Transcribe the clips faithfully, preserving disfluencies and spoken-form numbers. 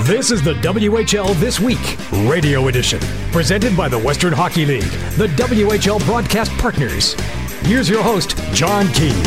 This is the W H L This Week Radio Edition, presented by the Western Hockey League, the W H L broadcast partners. Here's your host, John Keane.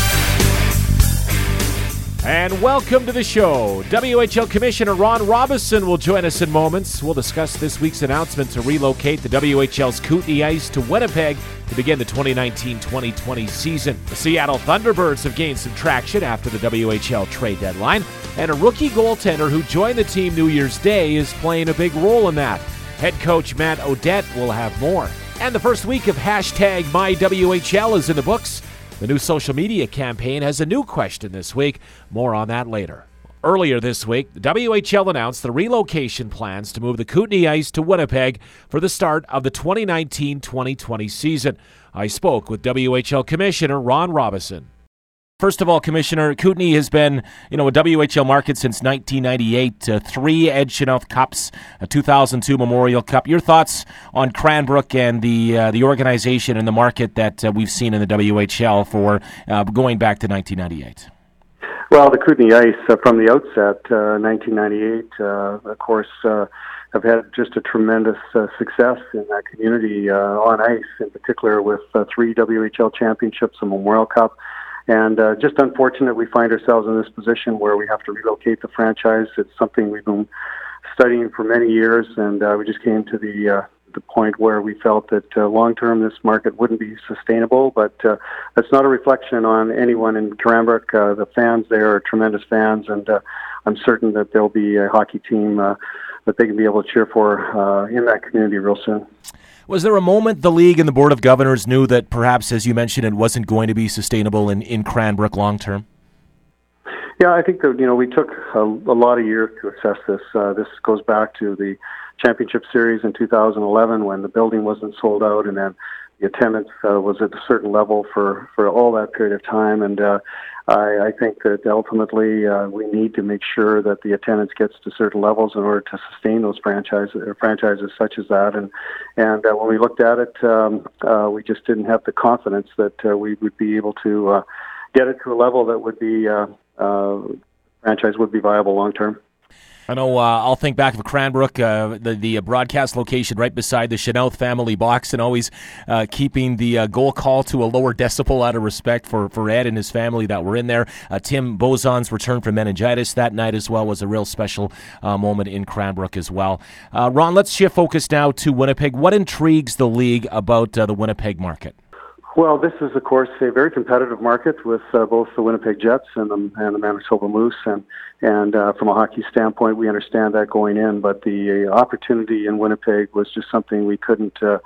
And welcome to the show. W H L Commissioner Ron Robison will join us in moments. We'll discuss this week's announcement to relocate the W H L's Kootenay Ice to Winnipeg to begin the twenty nineteen twenty twenty season. The Seattle Thunderbirds have gained some traction after the W H L trade deadline, and a rookie goaltender who joined the team New Year's Day is playing a big role in that. Head coach Matt Odette will have more. And the first week of hashtag MyWHL is in the books. The new social media campaign has a new question this week. More on that later. Earlier this week, the W H L announced the relocation plans to move the Kootenay Ice to Winnipeg for the start of the twenty nineteen twenty twenty season. I spoke with W H L Commissioner Ron Robison. First of all, Commissioner, Kootenay has been, you know, a W H L market since nineteen ninety-eight. Uh, three Ed Chynoweth Cups, a two thousand two Memorial Cup. Your thoughts on Cranbrook and the uh, the organization and the market that uh, we've seen in the W H L for uh, going back to nineteen ninety-eight? Well, the Kootenay Ice, uh, from the outset, uh, nineteen ninety-eight, uh, of course, uh, have had just a tremendous uh, success in that community uh, on ice, in particular with uh, three W H L championships, a Memorial Cup. And uh, just unfortunate we find ourselves in this position where we have to relocate the franchise. It's something we've been studying for many years, and uh, we just came to the uh, the point where we felt that uh, long-term this market wouldn't be sustainable. But uh, that's not a reflection on anyone in Cranbrook. Uh, the fans there are tremendous fans, and uh, I'm certain that there'll be a hockey team uh, that they can be able to cheer for uh, in that community real soon. Was there a moment the League and the Board of Governors knew that perhaps, as you mentioned, it wasn't going to be sustainable in, in Cranbrook long-term? Yeah, I think that, you know, we took a, a lot of years to assess this. Uh, this goes back to the Championship Series in two thousand eleven when the building wasn't sold out, and then the attendance uh, was at a certain level for, for all that period of time. And uh, I, I think that ultimately uh, we need to make sure that the attendance gets to certain levels in order to sustain those franchises, or franchises such as that. And and uh, when we looked at it, um, uh, we just didn't have the confidence that uh, we would be able to uh, get it to a level that would be uh, uh, franchise would be viable long term. I know uh, I'll think back of Cranbrook, uh, the, the broadcast location right beside the Chynoweth family box, and always uh, keeping the uh, goal call to a lower decibel out of respect for, for Ed and his family that were in there. Uh, Tim Bozon's return from meningitis that night as well was a real special uh, moment in Cranbrook as well. Uh, Ron, let's shift focus now to Winnipeg. What intrigues the league about uh, the Winnipeg market? Well, this is, of course, a very competitive market with uh, both the Winnipeg Jets and the, and the Manitoba Moose. And, and uh, from a hockey standpoint, we understand that going in. But the uh, opportunity in Winnipeg was just something we couldn't uh,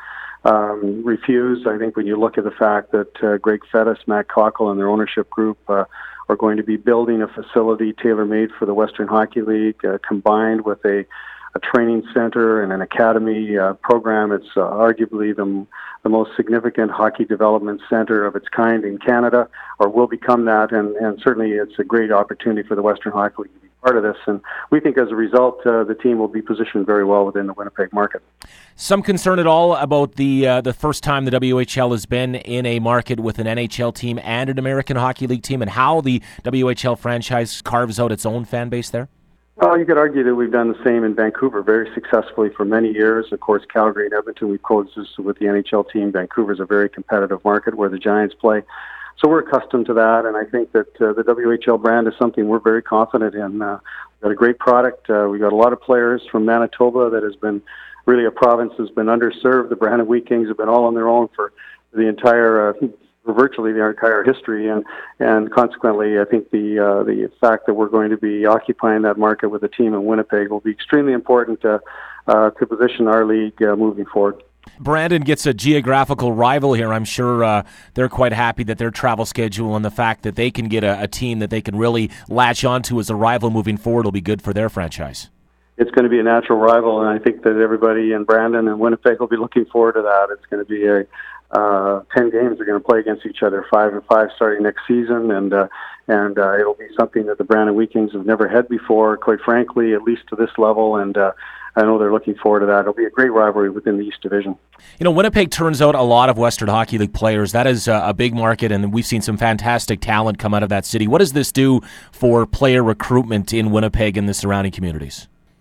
um, refuse. I think when you look at the fact that uh, Greg Fettis, Matt Cockle, and their ownership group uh, are going to be building a facility tailor-made for the Western Hockey League, uh, combined with a a training center and an academy uh, program. It's uh, arguably the, the most significant hockey development center of its kind in Canada, or will become that, and, and certainly it's a great opportunity for the Western Hockey League to be part of this. And we think as a result, uh, the team will be positioned very well within the Winnipeg market. Some concern at all about the uh, the first time the W H L has been in a market with an N H L team and an American Hockey League team, and how the W H L franchise carves out its own fan base there? Well, you could argue that we've done the same in Vancouver very successfully for many years. Of course, Calgary and Edmonton, we've coexisted with the N H L team. Vancouver's a very competitive market where the Giants play. So we're accustomed to that, and I think that uh, the W H L brand is something we're very confident in. Uh, we've got a great product. Uh, we've got a lot of players from Manitoba that has been really a province that's been underserved. The Brandon Wheat Kings have been all on their own for the entire uh, for virtually the entire history, and and consequently, I think the uh, the fact that we're going to be occupying that market with a team in Winnipeg will be extremely important uh, uh, to position our league uh, moving forward. Brandon gets a geographical rival here. I'm sure uh, they're quite happy that their travel schedule and the fact that they can get a, a team that they can really latch onto as a rival moving forward will be good for their franchise. It's going to be a natural rival, and I think that everybody in Brandon and Winnipeg will be looking forward to that. It's going to be a Uh, ten games are going to play against each other, five and five starting next season, and uh, and uh, it'll be something that the Brandon Wheat Kings have never had before, quite frankly, at least to this level, and uh, I know they're looking forward to that. It'll be a great rivalry within the East Division. You know, Winnipeg turns out a lot of Western Hockey League players. That is a big market, and we've seen some fantastic talent come out of that city. What does this do for player recruitment in Winnipeg and the surrounding communities?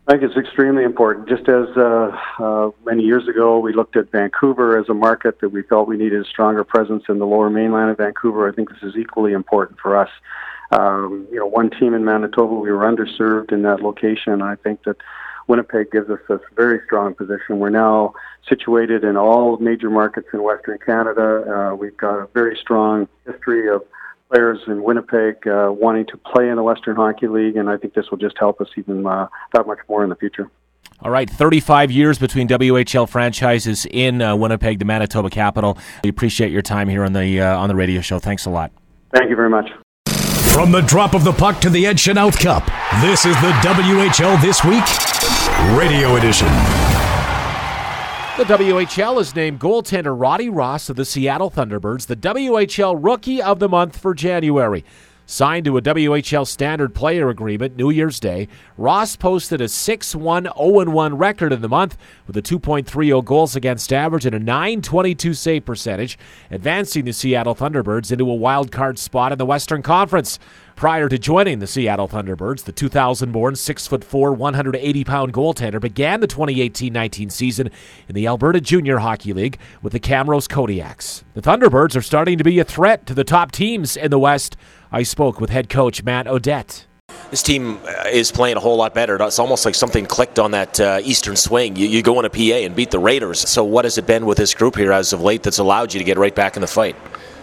I think it's extremely important. Just as uh, uh, many years ago we looked at Vancouver as a market that we felt we needed a stronger presence in the lower mainland of Vancouver, I think this is equally important for us. Um, you know, one team in Manitoba, we were underserved in that location. I think that Winnipeg gives us a very strong position. We're now situated in all major markets in Western Canada. Uh, we've got a very strong history of players in Winnipeg uh, wanting to play in the Western Hockey League, and I think this will just help us even uh, that much more in the future. All right, thirty-five years between W H L franchises in uh, Winnipeg, the Manitoba capital. We appreciate your time here on the uh, on the radio show. Thanks a lot. Thank you very much. From the drop of the puck to the Ed Chanel Cup, this is the W H L This Week Radio Edition. The W H L has named goaltender Roddy Ross of the Seattle Thunderbirds the W H L Rookie of the Month for January. Signed to a W H L standard player agreement New Year's Day, Ross posted a six one oh one record in the month with a two point three oh goals against average and a nine twenty-two save percentage, advancing the Seattle Thunderbirds into a wild card spot in the Western Conference. Prior to joining the Seattle Thunderbirds, the two thousand-born, six foot four, one hundred eighty pound goaltender began the twenty eighteen nineteen season in the Alberta Junior Hockey League with the Camrose Kodiaks. The Thunderbirds are starting to be a threat to the top teams in the West. I spoke with head coach Matt Odette. This team is playing a whole lot better. It's almost like something clicked on that uh, Eastern swing. You, you go in a P A and beat the Raiders. So what has it been with this group here as of late that's allowed you to get right back in the fight?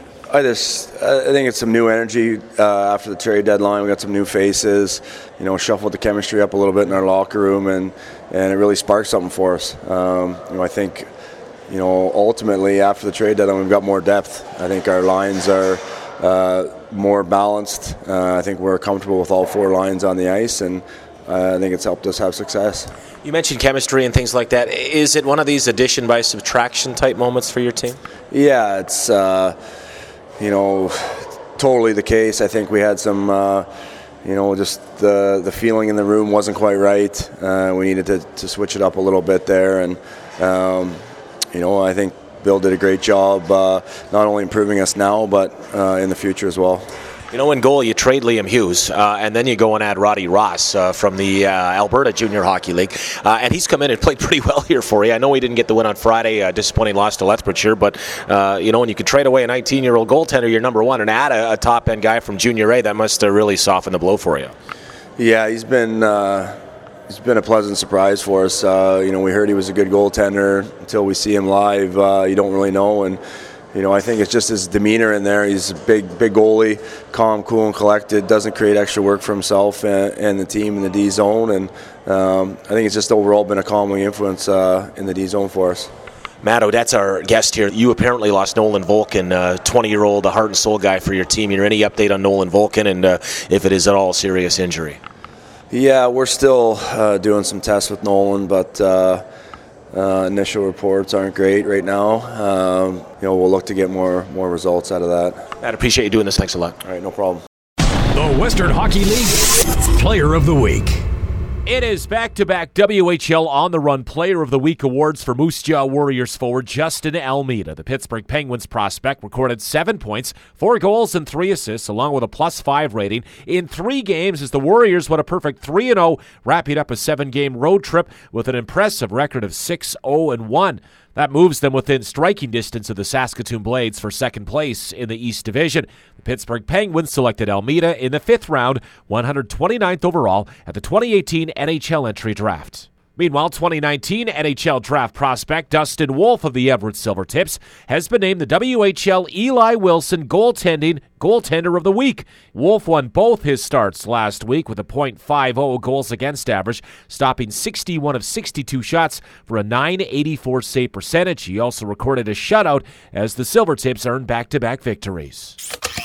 I just, I think it's some new energy uh, after the trade deadline. We got some new faces, you know, shuffled the chemistry up a little bit in our locker room, and, and it really sparked something for us. Um, you know, I think, you know, ultimately after the trade deadline, we've got more depth. I think our lines are uh, more balanced. Uh, I think we're comfortable with all four lines on the ice, and uh, I think it's helped us have success. You mentioned chemistry and things like that. Is it one of these addition by subtraction type moments for your team? Yeah, it's. Uh, You know, totally the case. I think we had some, uh, you know, just the the feeling in the room wasn't quite right. Uh, we needed to, to switch it up a little bit there, and um, you know, I think Bill did a great job, uh, not only improving us now, but uh, in the future as well. You know, in goal, you trade Liam Hughes, uh, and then you go and add Roddy Ross uh, from the uh, Alberta Junior Hockey League. Uh, and he's come in and played pretty well here for you. I know he didn't get the win on Friday, uh, disappointing loss to Lethbridgeshire, but, uh, you know, when you could trade away a nineteen-year-old goaltender, you're number one, and add a, a top-end guy from Junior A, that must uh, really soften the blow for you. Yeah, he's been uh, he's been a pleasant surprise for us. Uh, you know, we heard he was a good goaltender. Until we see him live, uh, you don't really know, and you know, I think it's just his demeanor in there. He's a big, big goalie, calm, cool, and collected. Doesn't create extra work for himself and, and the team in the D zone. And um, I think it's just overall been a calming influence uh, in the D zone for us. Matt Odette's our guest here. You apparently lost Nolan Volkin, a twenty-year-old, a heart and soul guy for your team. Is there any update on Nolan Volkin, and uh, if it is at all a serious injury? Yeah, we're still uh, doing some tests with Nolan, but. Uh, Uh, initial reports aren't great right now. Um, you know, we'll look to get more more results out of that. Matt, appreciate you doing this. Thanks a lot. All right, no problem. The Western Hockey League Player of the Week. It is back-to-back W H L On the Run Player of the Week awards for Moose Jaw Warriors forward Justin Almeida. The Pittsburgh Penguins prospect recorded seven points, four goals, and three assists, along with a plus five rating in three games as the Warriors went a perfect three and oh, wrapping up a seven-game road trip with an impressive record of six oh and one. That moves them within striking distance of the Saskatoon Blades for second place in the East Division. The Pittsburgh Penguins selected Almeida in the fifth round, one hundred twenty-ninth overall at the twenty eighteen N H L entry draft. Meanwhile, twenty nineteen N H L draft prospect Dustin Wolf of the Everett Silvertips has been named the W H L Eli Wilson Goaltending Goaltender of the Week. Wolf won both his starts last week with a point five oh goals against average, stopping sixty-one of sixty-two shots for a nine eighty-four save percentage. He also recorded a shutout as the Silvertips earned back-to-back victories.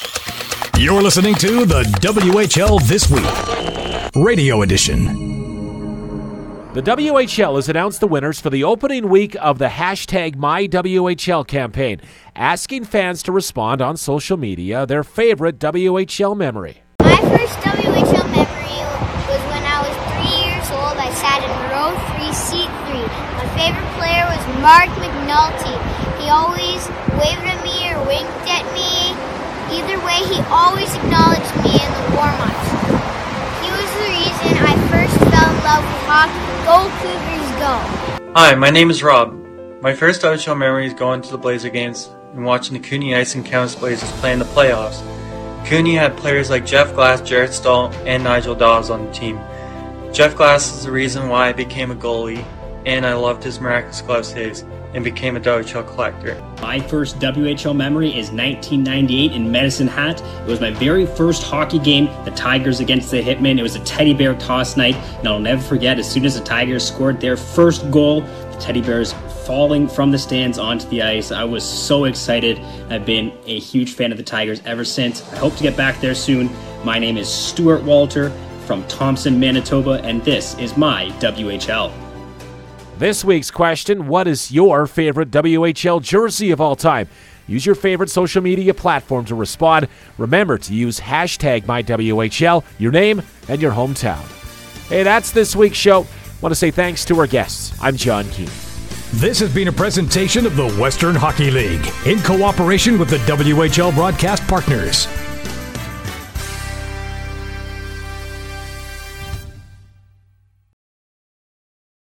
You're listening to the W H L This Week Radio Edition. The W H L has announced the winners for the opening week of the hashtag MyWHL campaign, asking fans to respond on social media their favorite W H L memory. My first W H L memory was when I was three years old. I sat in row three, seat three. My favorite player was Mark McNulty. He always waved at me or winked at me. Either way, he always acknowledged me in the warm-ups. He was the reason I first fell in love with hockey. Go Cougars, go! Hi, my name is Rob. My first W H L memory is going to the Blazer games and watching the Cooney Ice and Countess Blazers play in the playoffs. Cooney had players like Jeff Glass, Jarrett Stahl, and Nigel Dawes on the team. Jeff Glass is the reason why I became a goalie, and I loved his miraculous glove saves and became a W H L collector. My first W H L memory is nineteen ninety-eight in Medicine Hat. It was my very first hockey game, the Tigers against the Hitmen. It was a teddy bear toss night, and I'll never forget, as soon as the Tigers scored their first goal, the teddy bears falling from the stands onto the ice. I was so excited. I've been a huge fan of the Tigers ever since. I hope to get back there soon. My name is Stuart Walter from Thompson, Manitoba, and this is my W H L. This week's question, what is your favorite W H L jersey of all time? Use your favorite social media platform to respond. Remember to use hashtag MyWHL, your name, and your hometown. Hey, that's this week's show. Want to say thanks to our guests. I'm John Keane. This has been a presentation of the Western Hockey League in cooperation with the W H L broadcast partners.